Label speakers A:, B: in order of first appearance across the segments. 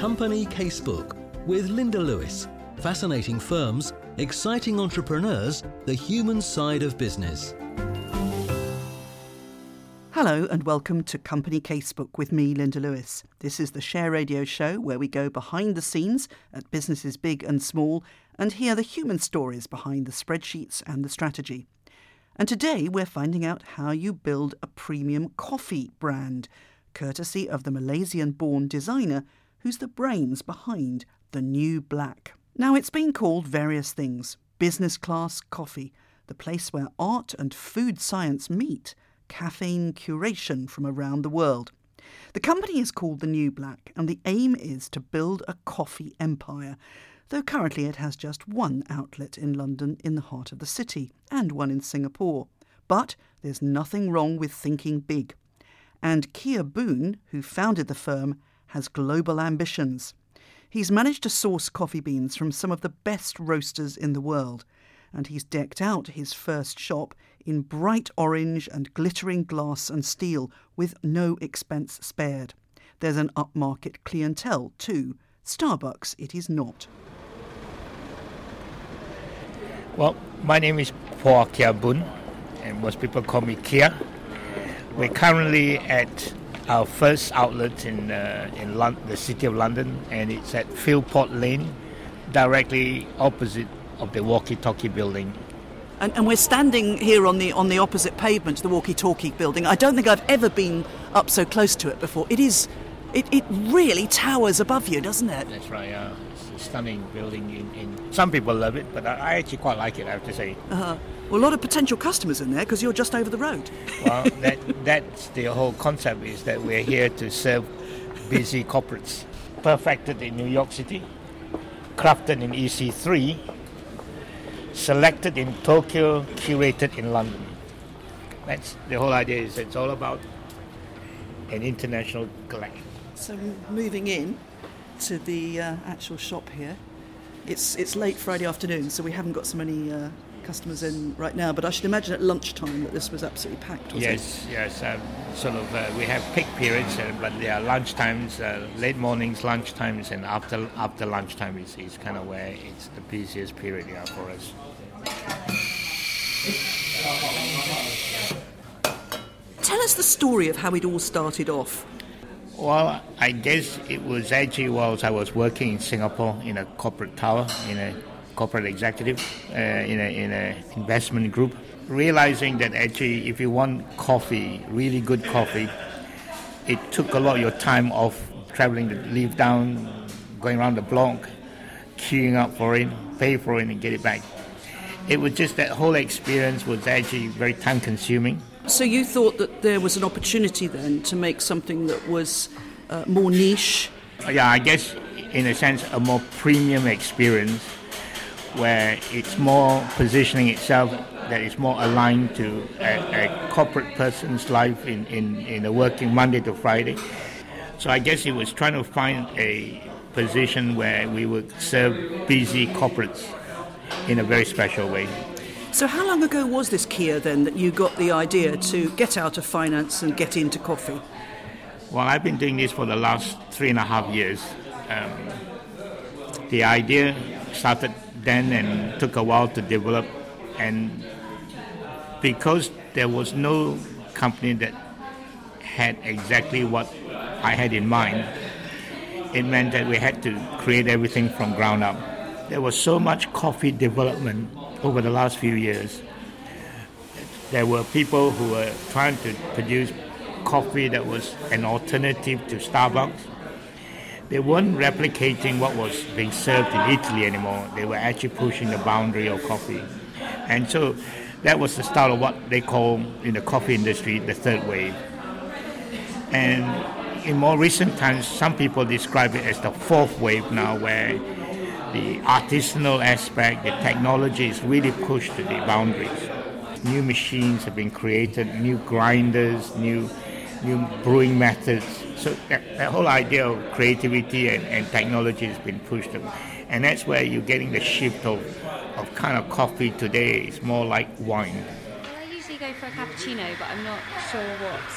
A: Company Casebook with Linda Lewis. Fascinating firms, exciting entrepreneurs, the human side of business.
B: Hello and welcome to Company Casebook with me, Linda Lewis. This is the Share Radio show where we go behind the scenes at businesses big and small and hear the human stories behind the spreadsheets and the strategy. And today we're finding out how you build a premium coffee brand, courtesy of the Malaysian-born designer who's the brains behind the New Black. Now, it's been called various things: business class coffee, the place where art and food science meet, caffeine curation from around the world. The company is called the New Black, and the aim is to build a coffee empire, though currently it has just one outlet in London in the heart of the city, and one in Singapore. But there's nothing wrong with thinking big. And Kia Boon, who founded the firm, has global ambitions. He's managed to source coffee beans from some of the best roasters in the world, and he's decked out his first shop in bright orange and glittering glass and steel with no expense spared. There's an upmarket clientele too. Starbucks it is not.
C: Well, my name is Paul Kia Boon, and most people call me Kia. We're currently at our first outlet in the City of London, and it's at Philpott Lane, directly opposite of the Walkie Talkie building.
B: And we're standing here on the opposite pavement to the Walkie Talkie building. I don't think I've ever been up so close to it before. It really towers above you, doesn't it?
C: That's right, yeah. It's a stunning building. Some people love it, but I actually quite like it, I have to say.
B: Well, a lot of potential customers in there because you're just over the road.
C: Well, that's the whole concept, is that we're here to serve busy corporates. Perfected in New York City, crafted in EC3, selected in Tokyo, curated in London. That's the whole idea. Is it's all about an international collection.
B: So moving in to the actual shop here, it's late Friday afternoon, so we haven't got so many customers in right now, but I should imagine at lunchtime that this was absolutely packed.
C: Yes. We have peak periods, but there are lunch times, late mornings, lunch times, and after lunchtime is kind of where it's the busiest period for us.
B: Tell us the story of how it all started off.
C: Well, I guess it was actually whilst I was working in Singapore in a corporate tower, in a corporate executive, in a investment group, realizing that actually if you want coffee, really good coffee, it took a lot of your time off traveling to leave down, going around the block, queuing up for it, pay for it and get it back. It was just that whole experience was actually very time consuming.
B: So you thought that there was an opportunity then to make something that was more niche?
C: Yeah, I guess in a sense a more premium experience where it's more positioning itself that is more aligned to a corporate person's life in a working Monday to Friday. So I guess it was trying to find a position where we would serve busy corporates in a very special way.
B: So how long ago was this, Kia, then, that you got the idea to get out of finance and get into coffee?
C: Well, I've been doing this for the last 3.5 years. The idea started then and took a while to develop, and because there was no company that had exactly what I had in mind, it meant that we had to create everything from ground up. There was so much coffee development over the last few years. There were people who were trying to produce coffee that was an alternative to Starbucks. They weren't replicating what was being served in Italy anymore. They were actually pushing the boundary of coffee. And so that was the start of what they call in the coffee industry the third wave. And in more recent times, some people describe it as the fourth wave now, where the artisanal aspect, the technology is really pushed to the boundaries. New machines have been created, new grinders, new brewing methods. So that whole idea of creativity and technology has been pushed. And that's where you're getting the shift of kind of coffee today. It's more like wine.
D: I usually go for a cappuccino, but I'm not sure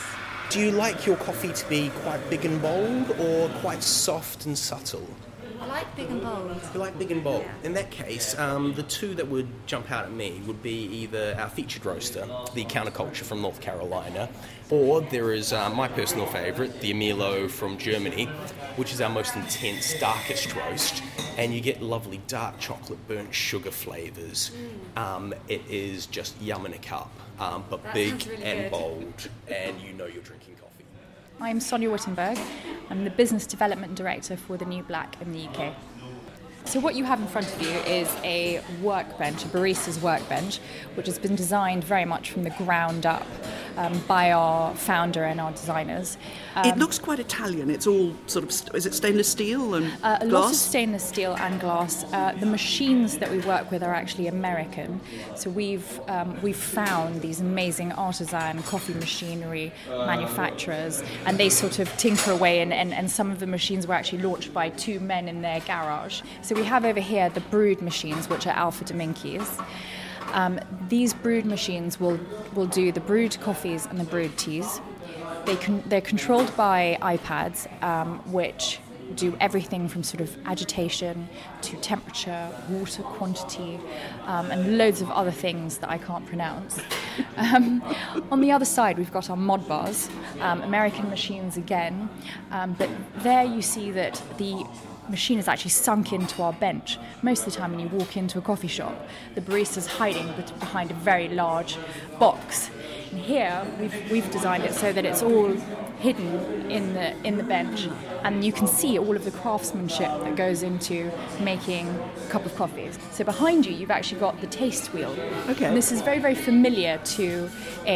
D: Do you like your coffee to be quite big and bold or quite soft and subtle?
E: I like big and bold.
D: You like big and bold.
E: Yeah.
D: In that case, the two that would jump out at me would be either our featured roaster, the Counterculture from North Carolina, or there is my personal favourite, the Amilo from Germany, which is our most intense, darkest roast, and you get lovely dark chocolate burnt sugar flavours. It is just yum in a cup, but
E: That
D: big
E: sounds really
D: and
E: good.
D: bold, and you know you're drinking coffee.
F: I'm Sonia Wittenberg. I'm the Business Development Director for the New Black in the UK. So what you have in front of you is a workbench, a barista's workbench, which has been designed very much from the ground up by our founder and our designers.
B: It looks quite Italian. It's all sort of, is it stainless steel and
F: A lot of
B: glass?
F: stainless steel and glass. The machines that we work with are actually American. So we've found these amazing artisan coffee machinery manufacturers, and they sort of tinker away. And some of the machines were actually launched by two men in their garage. So we have over here the brewed machines, which are Alpha Dominguez. These brewed machines will do the brewed coffees and the brewed teas. They're controlled by iPads, which do everything from sort of agitation to temperature, water quantity, and loads of other things that I can't pronounce. On the other side, we've got our mod bars, American machines again, but there you see that the machine is actually sunk into our bench. Most of the time when you walk into a coffee shop, the barista's hiding behind a very large box. And here we've designed it so that it's all hidden in the bench, and you can see all of the craftsmanship that goes into making a cup of coffees. So behind you, you've actually got the taste wheel.
B: Okay.
F: And this is very, very familiar to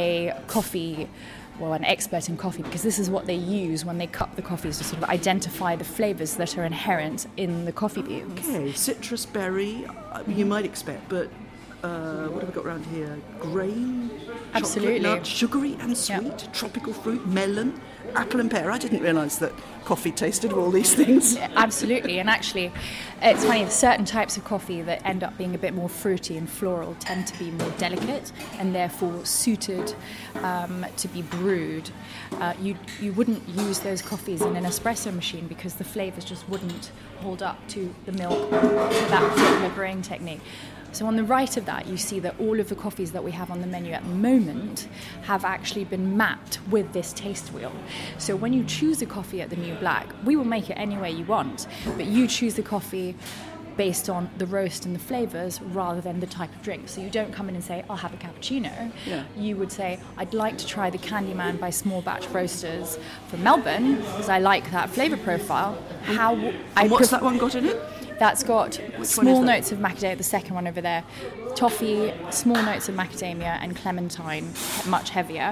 F: an expert in coffee, because this is what they use when they cup the coffees to sort of identify the flavours that are inherent in the coffee beans.
B: Okay, citrus berry, you might expect, but what have we got around here? Grain,
F: Absolutely.
B: chocolate nut, sugary and sweet,
F: Yeah.
B: tropical fruit, melon, apple and pear. I didn't realise that coffee tasted of all these things.
F: Absolutely, and actually, it's funny, certain types of coffee that end up being a bit more fruity and floral tend to be more delicate and therefore suited to be brewed. You wouldn't use those coffees in an espresso machine because the flavours just wouldn't hold up to the milk or that particular brewing technique. So on the right of that, you see that all of the coffees that we have on the menu at the moment have actually been mapped with this taste wheel. So when you choose a coffee at the New Black, we will make it any way you want, but you choose the coffee based on the roast and the flavours rather than the type of drink. So you don't come in and say, I'll have a cappuccino.
B: Yeah.
F: You would say, I'd like to try the Candyman by Small Batch Roasters from Melbourne because I like that flavour profile.
B: And what's that one got in it?
F: That's got
B: one
F: small
B: is that?
F: notes of macadamia, the second one over there, toffee, small notes of macadamia and clementine, much heavier.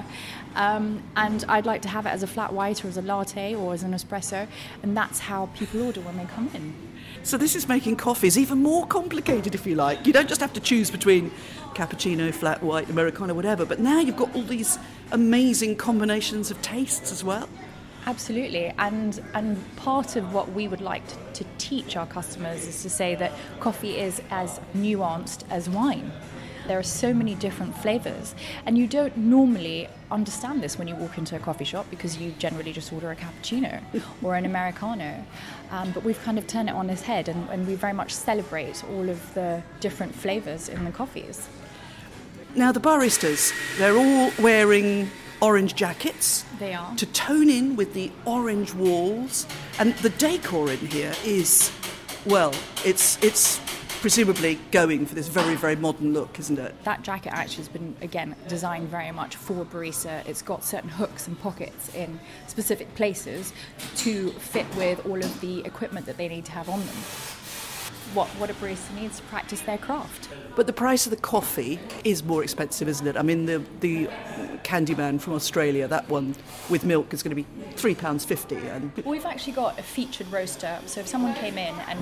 F: And I'd like to have it as a flat white or as a latte or as an espresso, and that's how people order when they come in.
B: So this is making coffees even more complicated, if you like. You don't just have to choose between cappuccino, flat white, Americano, whatever, but now you've got all these amazing combinations of tastes as well.
F: Absolutely, and part of what we would like to teach our customers is to say that coffee is as nuanced as wine. There are so many different flavours, and you don't normally understand this when you walk into a coffee shop because you generally just order a cappuccino or an Americano. But we've kind of turned it on its head, and we very much celebrate all of the different flavours in the coffees.
B: Now, the baristas, they're all wearing orange jackets.
F: They are.
B: To tone in with the orange walls. And the decor in here is, well, it's presumably going for this very, very modern look, isn't it?
F: That jacket actually has been, again, designed very much for a barista. It's got certain hooks and pockets in specific places to fit with all of the equipment that they need to have on them. What a barista needs to practice their craft.
B: But the price of the coffee is more expensive, isn't it? I mean, the Candyman from Australia, that one with milk is going to be £3.50. And
F: We've actually got a featured roaster, so if someone came in and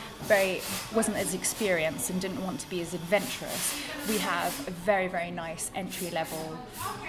F: wasn't as experienced and didn't want to be as adventurous, we have a very, very nice entry-level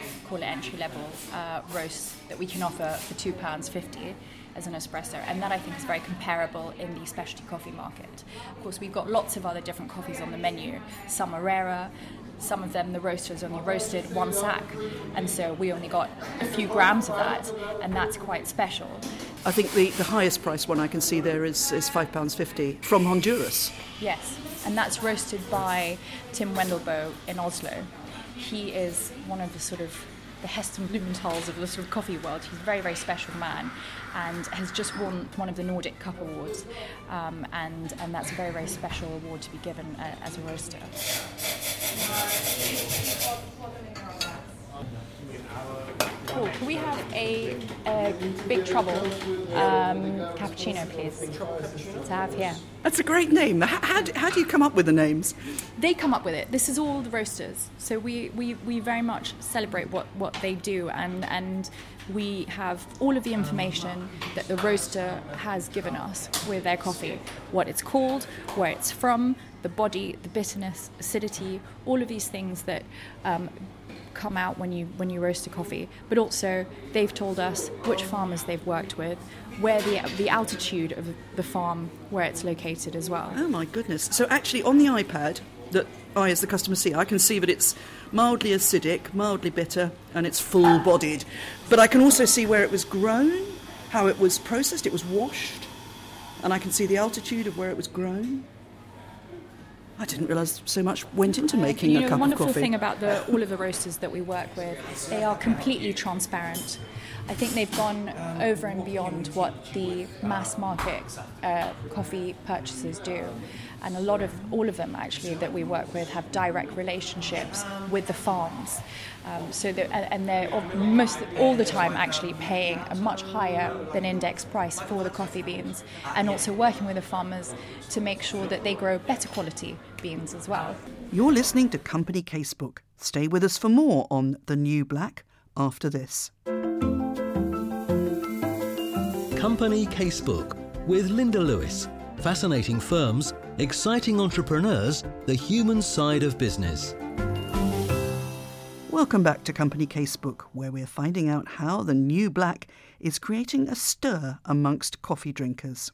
F: roast that we can offer for £2.50 as an espresso, and that I think is very comparable in the specialty coffee market. Of course, we've got lots of other different coffees on the menu. Some are rarer, some of them, the roasters only roasted one sack, and so we only got a few grams of that, and that's quite special.
B: I think the highest price one I can see there is £5.50 from Honduras.
F: Yes, and that's roasted by Tim Wendelboe in Oslo. He is one of the sort of the Heston Blumenthal's of the sort of coffee world. He's a very, very special man and has just won one of the Nordic Cup Awards. And that's a very, very special award to be given as a roaster. Cool. Can we have a Big Trouble cappuccino, please? To have here.
B: That's a great name. How do you come up with the names?
F: They come up with it. This is all the roasters. So we very much celebrate what they do, and we have all of the information that the roaster has given us with their coffee. What it's called, where it's from, the body, the bitterness, acidity, all of these things that come out when you roast a coffee. But also they've told us which farmers they've worked with, where the altitude of the farm where it's located as well.
B: Oh my goodness. So actually on the iPad that I as the customer see, I can see that it's mildly acidic, mildly bitter, and it's full-bodied. But I can also see where it was grown, how it was processed, it was washed, and I can see the altitude of where it was grown. I didn't realise so much went into making a cup of coffee.
F: The wonderful thing about all of the roasters that we work with, they are completely transparent. I think they've gone over and beyond what the mass market coffee purchasers do. And all of them actually that we work with have direct relationships with the farms. And they're most all the time actually paying a much higher than index price for the coffee beans, and also working with the farmers to make sure that they grow better quality beans as well.
B: You're listening to Company Casebook. Stay with us for more on The New Black after this.
A: Company Casebook with Linda Lewis. Fascinating firms, exciting entrepreneurs, the human side of business.
B: Welcome back to Company Casebook, where we're finding out how the New Black is creating a stir amongst coffee drinkers.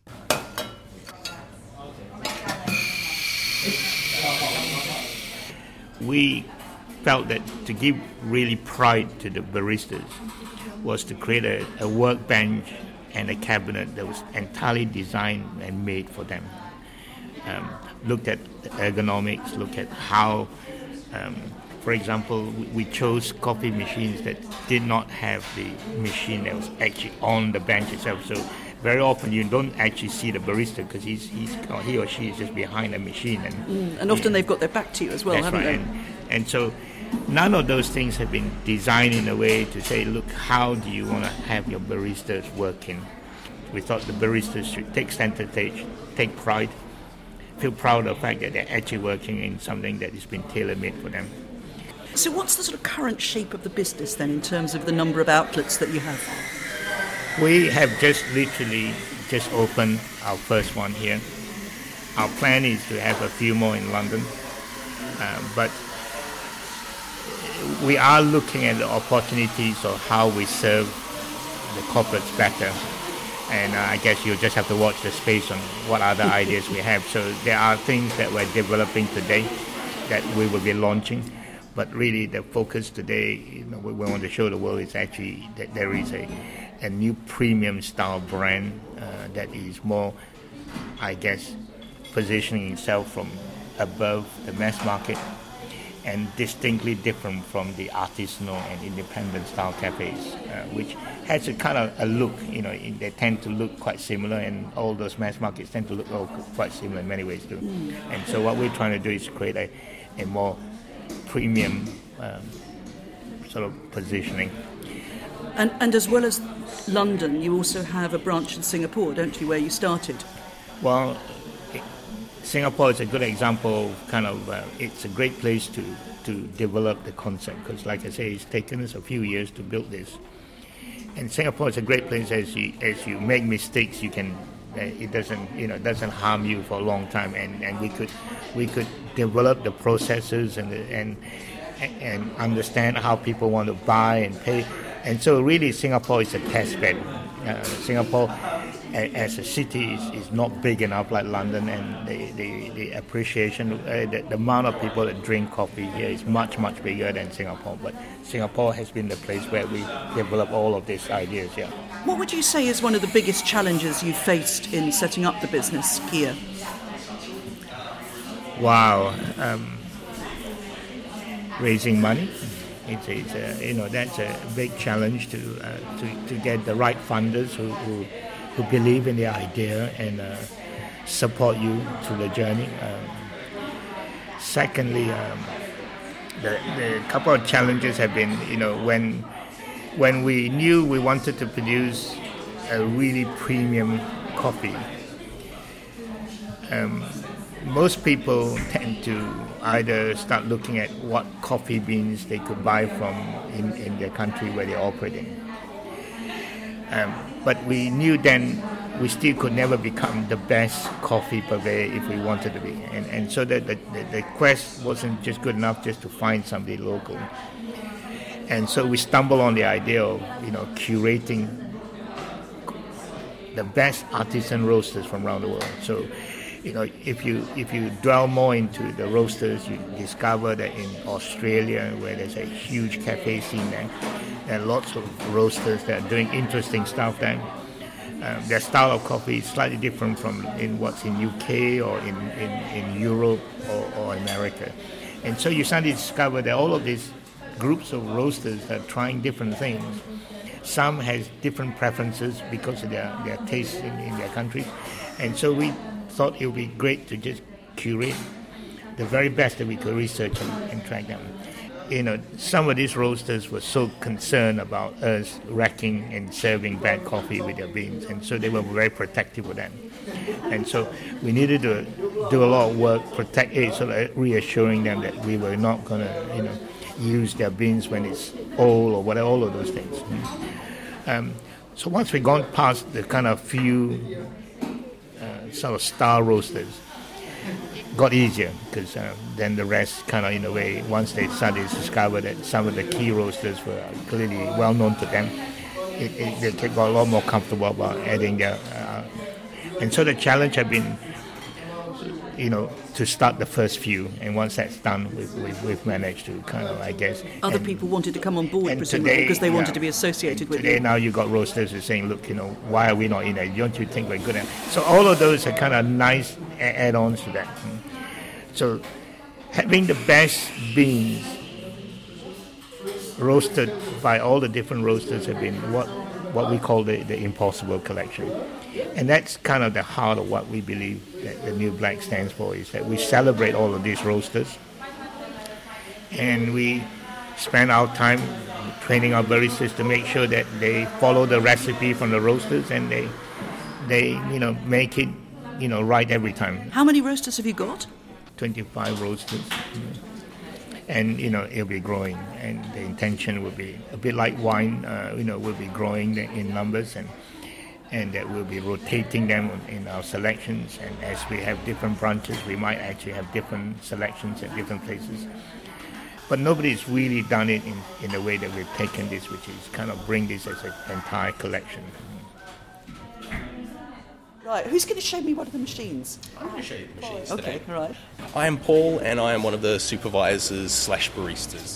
C: We felt that to give really pride to the baristas was to create a workbench and a cabinet that was entirely designed and made for them. Looked at the ergonomics, looked at how, for example, we chose coffee machines that did not have the machine that was actually on the bench itself. So very often you don't actually see the barista because he or she is just behind a machine.
B: And often they've got their back to you as well, haven't they?
C: And so none of those things have been designed in a way to say, look, how do you want to have your baristas working? We thought the baristas should take center stage, take pride, feel proud of the fact that they're actually working in something that has been tailor-made for them.
B: So what's the sort of current shape of the business then in terms of the number of outlets that you have?
C: We have literally just opened our first one here. Our plan is to have a few more in London, but we are looking at the opportunities of how we serve the corporates better. And I guess you'll just have to watch the space on what other ideas we have. So there are things that we're developing today that we will be launching. But really the focus today, we want to show the world is actually that there is a new premium style brand that is more, I guess, positioning itself from above the mass market and distinctly different from the artisanal and independent style cafes, which has a kind of a look, they tend to look quite similar, and all those mass markets tend to look quite similar in many ways too. And so what we're trying to do is create a more premium sort of positioning.
B: And as well as London, you also have a branch in Singapore, don't you, where you started?
C: Well, Singapore is a good example of it's a great place to develop the concept because, like I say, it's taken us a few years to build this. And Singapore is a great place as you make mistakes, you can it doesn't harm you for a long time, and we could develop the processes and understand how people want to buy and pay. And so really Singapore is a test bed Singapore, as a city, is not big enough like London, and the appreciation, the amount of people that drink coffee here is much, much bigger than Singapore. But Singapore has been the place where we develop all of these ideas. Yeah.
B: What would you say is one of the biggest challenges you've faced in setting up the business here?
C: Wow, raising money. It's that's a big challenge to get the right funders who believe in the idea and support you through the journey. Secondly, the couple of challenges have been, when we knew we wanted to produce a really premium coffee. Most people tend to either start looking at what coffee beans they could buy from in their country where they're operating. But we knew then we still could never become the best coffee purveyor if we wanted to be. And so the quest wasn't just good enough just to find somebody local. And so we stumbled on the idea of, curating the best artisan roasters from around the world. So, if you dwell more into the roasters, you discover that in Australia, where there's a huge cafe scene there are lots of roasters that are doing interesting stuff there. Their style of coffee is slightly different from in what's in UK or in Europe or America. And so you suddenly discover that all of these groups of roasters are trying different things. Some has different preferences because of their tastes in their country. And so we thought it would be great to just curate the very best that we could research and track them. Some of these roasters were so concerned about us wrecking and serving bad coffee with their beans, and so they were very protective of them. And so we needed to do a lot of work, reassuring them that we were not going to, use their beans when it's old or whatever, all of those things. So once we gone past the kind of few sort of star roasters, got easier because then the rest kind of, in a way, once they started to discover that some of the key roasters were clearly well known to them, they got a lot more comfortable about adding their and so the challenge had been, to start the first few, and once that's done, we've managed to kind of, I guess.
B: Other people wanted to come on board, presumably, because they wanted to be associated with
C: today,
B: you.
C: Now you've got roasters who are saying, look, why are we not in it? Don't you think we're good at it? So all of those are kind of nice add-ons to that. So having the best beans roasted by all the different roasters have been what we call the Impossible Collection. And that's kind of the heart of what we believe that the New Black stands for, is that we celebrate all of these roasters and we spend our time training our baristas to make sure that they follow the recipe from the roasters and they make it right every time.
B: How many roasters have you got?
C: 25 roasters. And it'll be growing, and the intention will be a bit like wine. We'll be growing in numbers, and that we'll be rotating them in our selections. And as we have different branches, we might actually have different selections at different places. But nobody's really done it in the way that we've taken this, which is kind of bring this as an entire collection.
B: Right, who's going to show me one of the machines?
D: I'm going to show you the machines today.
B: Okay, right.
D: I am Paul, and I am one of the supervisors / baristas.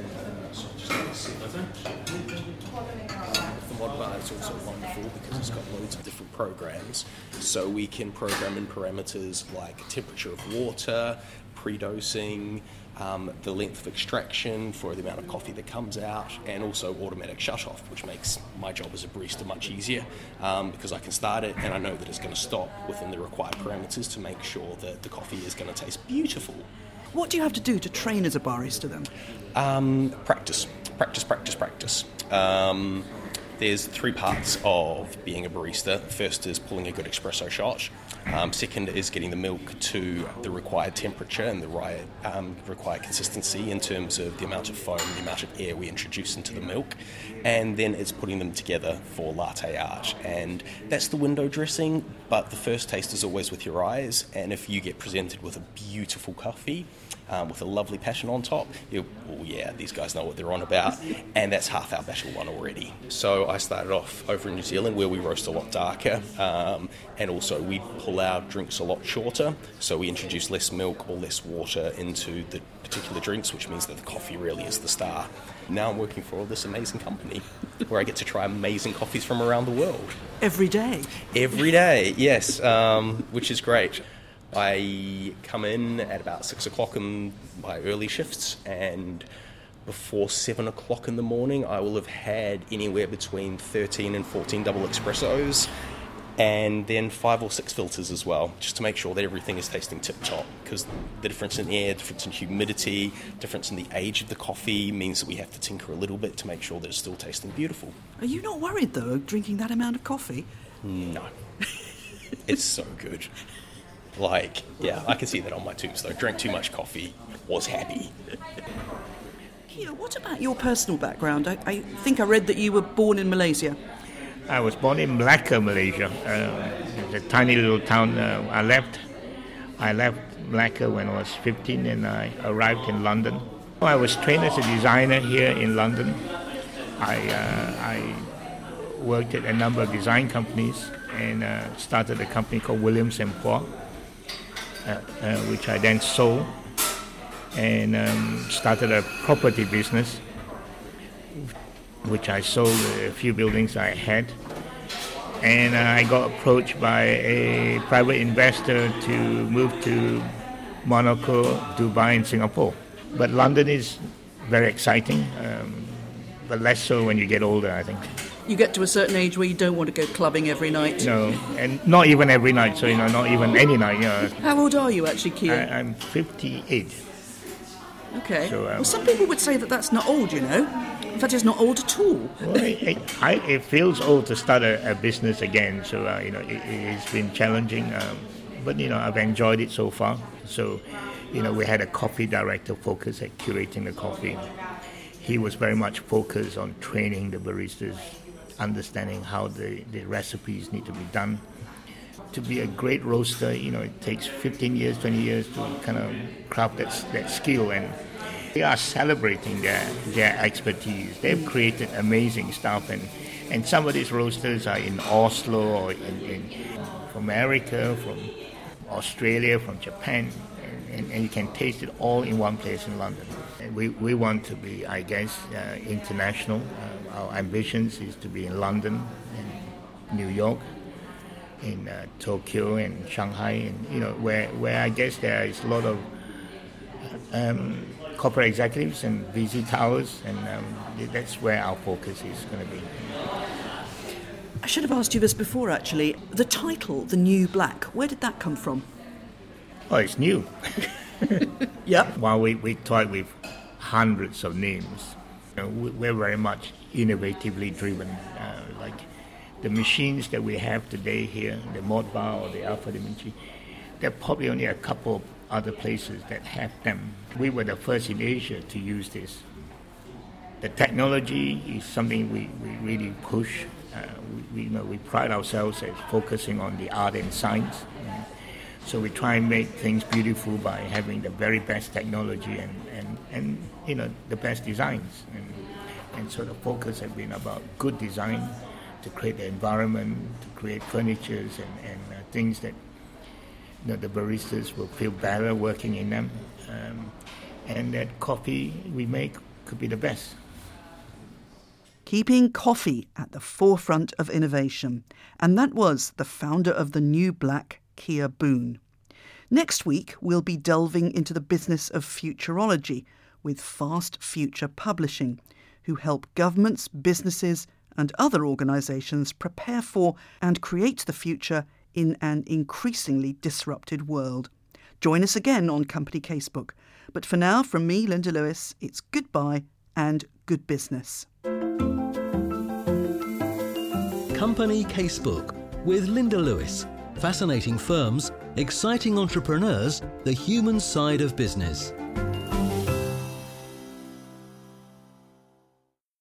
D: The mod bar is also wonderful because it's got loads of different programs. So we can program in parameters like temperature of water, pre-dosing, the length of extraction for the amount of coffee that comes out, and also automatic shut-off, which makes my job as a barista much easier because I can start it and I know that it's going to stop within the required parameters to make sure that the coffee is going to taste beautiful.
B: What do you have to do to train as a barista then?
D: Practice. There's 3 parts of being a barista. First is pulling a good espresso shot. Second is getting the milk to the required temperature and the right required consistency in terms of the amount of foam, the amount of air we introduce into the milk. And then it's putting them together for latte art. And that's the window dressing, but the first taste is always with your eyes. And if you get presented with a beautiful coffee, with a lovely passion on top, these guys know what they're on about, and that's half our battle won already. So I started off over in New Zealand where we roast a lot darker, and also we pull our drinks a lot shorter, so we introduce less milk or less water into the particular drinks, which means that the coffee really is the star. Now I'm working for this amazing company where I get to try amazing coffees from around the world.
B: Every day?
D: Every day, yes, which is great. I come in at about 6 o'clock in my early shifts, and before 7 o'clock in the morning I will have had anywhere between 13 and 14 double espressos, and then 5 or 6 filters as well, just to make sure that everything is tasting tip-top, because the difference in air, difference in humidity, difference in the age of the coffee means that we have to tinker a little bit to make sure that it's still tasting beautiful.
B: Are you not worried, though, drinking that amount of coffee?
D: No. It's so good. Like, yeah, I can see that on my tombstone. Drank too much coffee, was happy.
B: Kia, what about your personal background? I think I read that you were born in Malaysia.
C: I was born in Malacca, Malaysia. It's a tiny little town. I left Malacca when I was 15 and I arrived in London. I was trained as a designer here in London. I worked at a number of design companies and started a company called Williams & Poor, which I then sold, and started a property business, which I sold a few buildings I had. And I got approached by a private investor to move to Monaco, Dubai, and Singapore. But London is very exciting, but less so when you get older, I think.
B: You get to a certain age where you don't want to go clubbing every night.
C: No, and not even every night, so, not even any night.
B: How old are you, actually, Kia?
C: I'm 58.
B: Okay.
C: So,
B: well, some people would say that that's not old, In fact, it's not old at all.
C: Well, it feels old to start a business again, so, it's been challenging, but, I've enjoyed it so far. So, we had a coffee director focused at curating the coffee. He was very much focused on training the baristas, understanding how the recipes need to be done. To be a great roaster, it takes 15 years, 20 years to kind of craft that skill, and they are celebrating their expertise. They've created amazing stuff, and some of these roasters are in Oslo or from America, from Australia, from Japan, and you can taste it all in one place in London. And we want to be, I guess, international. Our ambitions is to be in London, in New York, in Tokyo and Shanghai, and where I guess there is a lot of corporate executives and VC towers, and that's where our focus is going to be.
B: I should have asked you this before, actually. The title, The New Black, where did that come from?
C: Oh, it's new.
B: Yep.
C: While we toy with hundreds of names, we're very much innovatively driven. Like the machines that we have today here, the Malt Bar or the Alpha Dimenci, there are probably only a couple of other places that have them. We were the first in Asia to use this. The technology is something we really push. We pride ourselves as focusing on the art and science. So we try and make things beautiful by having the very best technology and the best designs. And so the focus has been about good design to create the environment, to create furnitures and things that the baristas will feel better working in them. And that coffee we make could be the best.
B: Keeping coffee at the forefront of innovation. And that was the founder of The New Black, Kia Boon. Next week, we'll be delving into the business of futurology with Fast Future Publishing, who help governments, businesses and other organisations prepare for and create the future in an increasingly disrupted world. Join us again on Company Casebook. But for now, from me, Linda Lewis, it's goodbye and good business.
A: Company Casebook with Linda Lewis. Fascinating firms, exciting entrepreneurs, the human side of business.